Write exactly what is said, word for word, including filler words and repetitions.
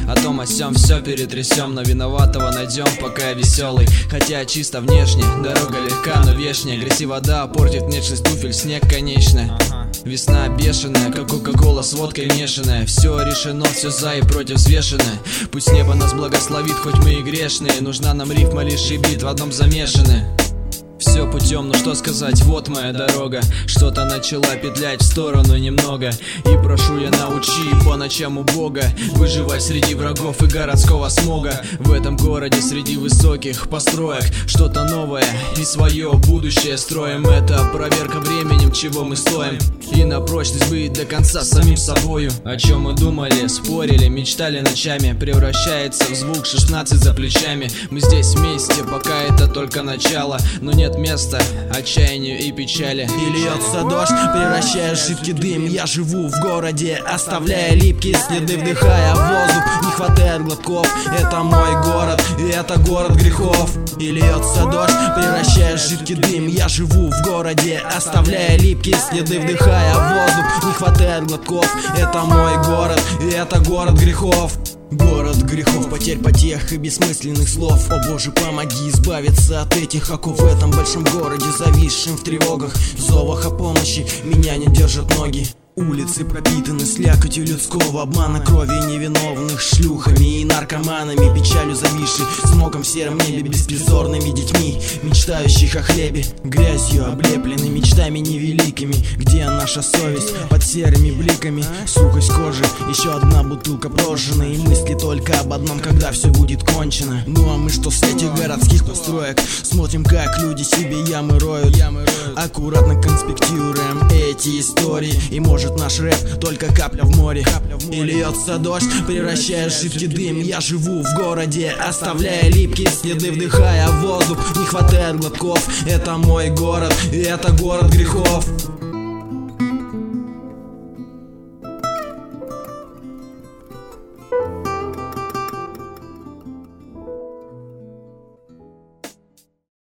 О том о сём все перетрясем, но виноватого найдем, пока я веселый. Хотя чисто внешне, дорога легка, но вешняя. Грязь вода портит внешность туфель, снег конечно. Весна бешеная, как кока-кола с водкой мешаная. Все решено, все за и против взвешенное. Пусть небо нас благословит, хоть мы и грешные. Нужна нам рифма, лишь и бит в одном замешаны. Все путем, ну что сказать, вот моя дорога. Что-то начала петлять в сторону немного. И прошу я, научи по ночам у Бога выживать среди врагов и городского смога. В этом городе среди высоких построек что-то новое и свое будущее строим. Это проверка временем, чего мы стоим. И на прочность быть до конца самим собою. О чем мы думали, спорили, мечтали ночами, превращается в звук шестнадцать за плечами. Мы здесь вместе, пока это только начало. Но нет места отчаянию и печали. И льется дождь, превращая в жидкий дым. Я живу в городе, оставляя липкие следы, вдыхая воздух. Не хватает глотков, это мой город, и это город грехов. И льется дождь, превращая в жидкий дым. Я живу в городе, оставляя липкие следы, вдыхая воздух. Не хватает глотков, это мой город, и это город грехов. Город грехов, потерь, потех и бессмысленных слов. О Боже, помоги избавиться от этих оков. В этом большом городе, зависшим в тревогах, зовах о помощи, меня не держат ноги. Улицы пропитаны слякотью людского обмана, крови невиновных, шлюхами и наркоманами, печалью зависшей, смогом в сером небе, беспризорными детьми, мечтающих о хлебе, грязью облеплены мечтами невеликими. Где наша совесть под серыми бликами? Сухость кожи, еще одна бутылка прожжена, и мысли только об одном, когда все будет кончено. Ну а мы что с этих городских построек? Смотрим, как люди себе ямы роют, аккуратно конспектируем эти истории. И может наш рэп только капля в море. И льется дождь, превращая в жидкий дым. Я живу в городе, оставляя липкие следы, вдыхая воздух. Не хватает глотков, это мой город, и это город грехов.